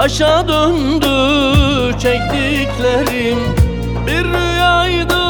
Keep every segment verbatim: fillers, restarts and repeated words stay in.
başa döndü çektiklerim. Bir rüyaydı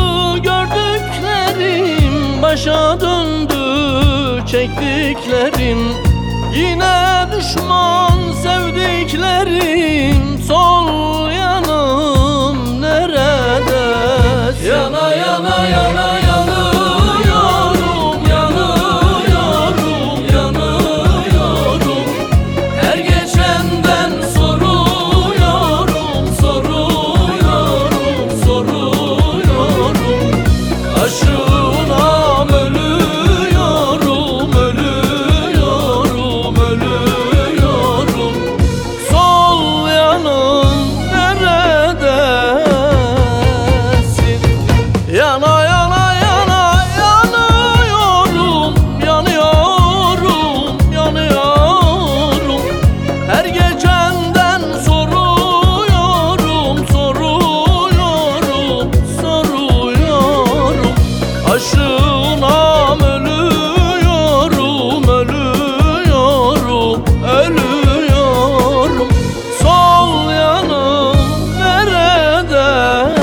gördüklerim, başa döndü çektiklerim. Yine düşman sevdiklerim, sol yanım nerede? Yana yana yana yanıyorum, yanıyorum, yanıyorum. Her geçenden soruyorum, soruyorum, soruyorum. Aşığına ölüyorum, ölüyorum, ölüyorum. Sol yanım neredesin? Yana yana yana yanıyorum, yanıyorum, yanıyorum. Her geçenden soruyorum, soruyorum, soruyorum. Aşığına ölüyorum, ölüyorum, ölüyorum. Sol yanım neredesin?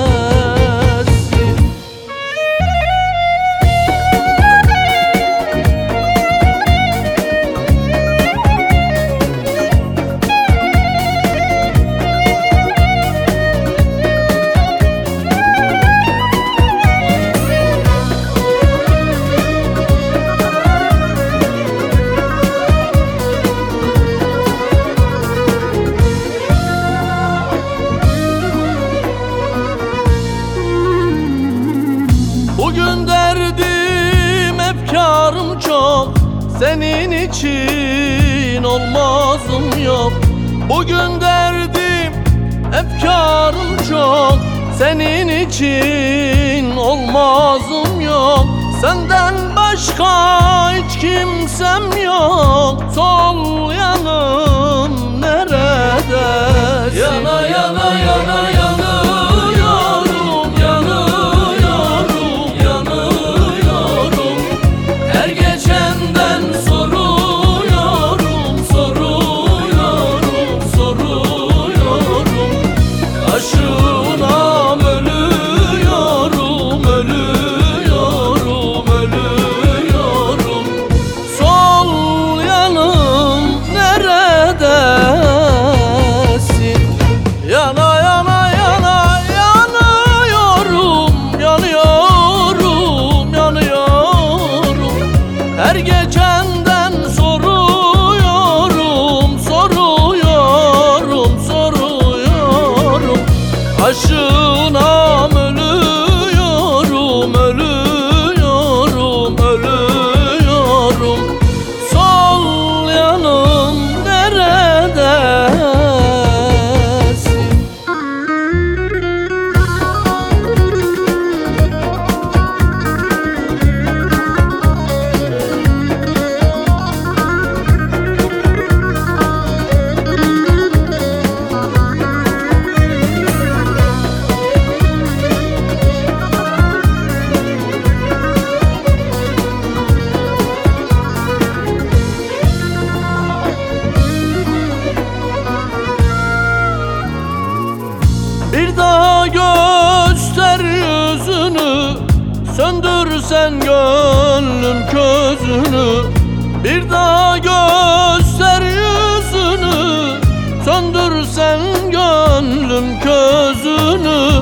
Bugün derdim efkarım çok, senin için olmazım yok. Bugün derdim efkarım çok, senin için olmazım yok. Senden başka hiç kimsem yok. Sol yanım neredesin? Yana yana yana yanıyorum, yanıyorum, yanıyorum. Her geçenden soruyorum, soruyorum, soruyorum. Aşığına ölüyorum, ölüyorum, ölüyorum. Sol yanım neredesin? Yana yana yana yanıyorum, yanıyorum, yanıyorum. Her geçenden soruyorum, soruyorum, soruyorum. Aşığına ölüyorum, ölüyorum, ölüyorum. Sol yanım neredesin? Bir daha göster yüzünü, söndürsen gönlüm közünü. Bir daha göster yüzünü, söndürsen gönlüm közünü.